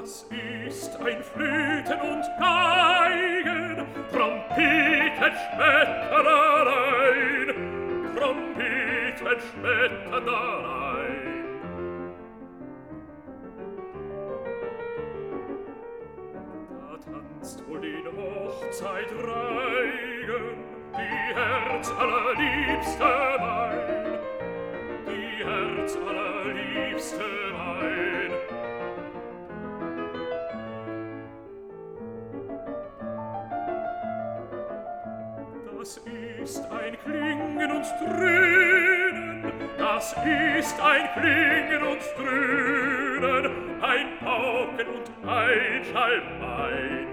Das ist ein Flöten und Geigen, Trompetenschmettereien, Trompetenschmettereien. Da tanzt wohl den Hochzeitreigen, die Herz allerliebste mein, die Herz allerliebste mein. Das ist ein Klingen und Dröhnen, das ist ein Klingen und Dröhnen, ein Pauken und ein Schalmein.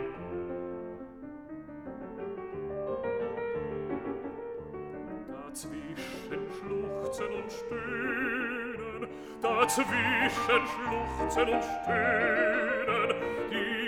Dazwischen Schluchzen und Stöhnen, dazwischen Schluchzen und Stöhnen, die